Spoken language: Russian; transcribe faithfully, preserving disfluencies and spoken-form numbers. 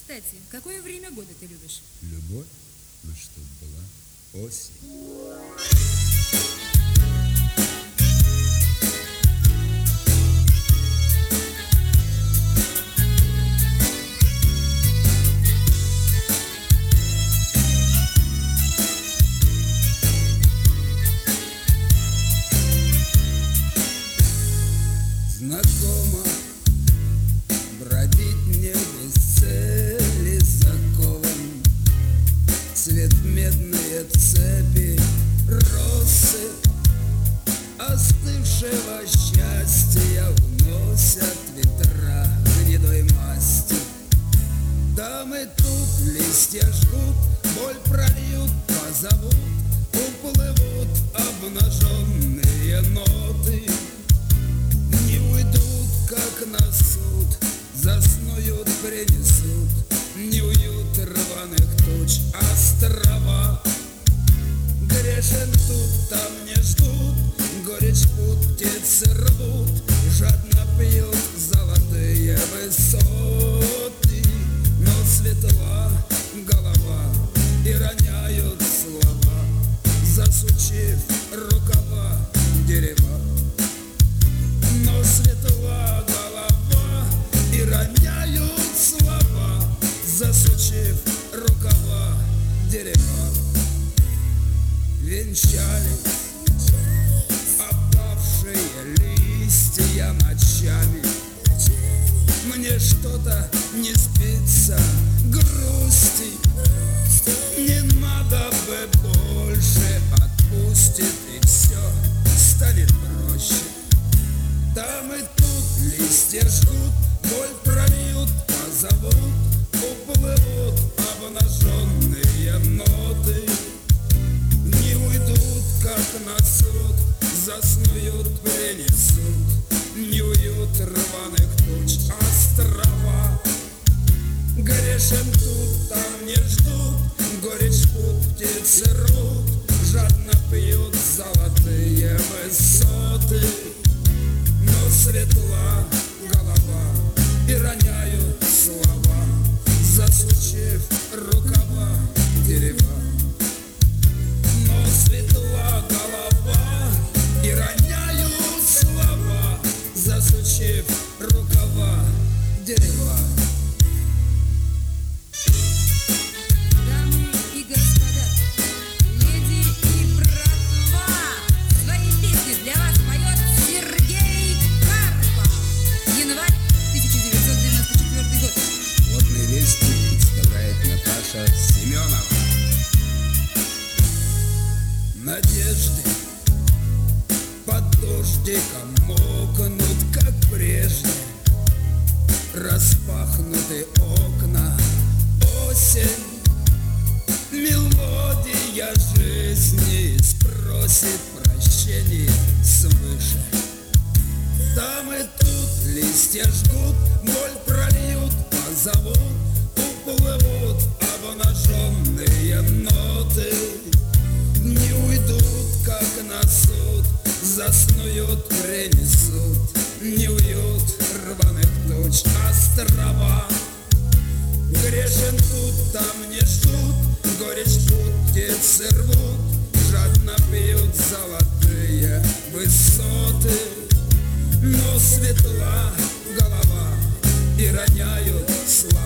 Кстати, какое время года ты любишь? Любовь? Ну, чтоб была осень. Знакомо бродить мне без цели закован, цвет медные цепи, росы остывшего счастья уносят ветра гнедой масти. Там и тут листья жгут, боль прольют, позовут, уплывут обнаженные ноты. Не уйдут, как на суд, заснуют, принесут неуют рваных туч острова. Грешен тут, там не ждут, горечь пут птицы рвут, жадно пьют золотые высоты. Но светла голова и роняют слова, засучив рукава дерева. Но светла голова и роняют слова, засучив рукава дерева. Венчались опавшие листья ночами. Мне что-то не спится грусти. Не надо бы больше, отпустит и все станет проще. Там и тут листья жгут, боль прольют, позовут, уплывут обнаженные ноты. Не уйдут, как на суд, заснуют, принесут неуют рваных туч острова. Грешен тут, там не ждут, горечь пут птицы рвут, жадно пьют золотые высоты. Но светла голова и роняют слова, засучив рукава дерева. Но светла голова и роняют слова, засучив рукава дерева. Дамы и господа, леди и братва, свои песни для вас поет Сергей Карпов. Январь тысяча девятьсот девяносто четвёртый год. Водный вестник представляет Наташа Семенова. Надежды под дождиком мокнут, как прежде. Распахнуты окна, осень, мелодия жизни спросит прощения свыше. Там и тут листья жгут, боль прольют, позовут, уплывут обнаженные ноты. Не уйдут, как на суд, заснуют, принесут неуют рваных туч острова. Грешен тут, там не ждут, горечь пут птицы рвут, жадно пьют золотые высоты. Но светла голова и роняют слова,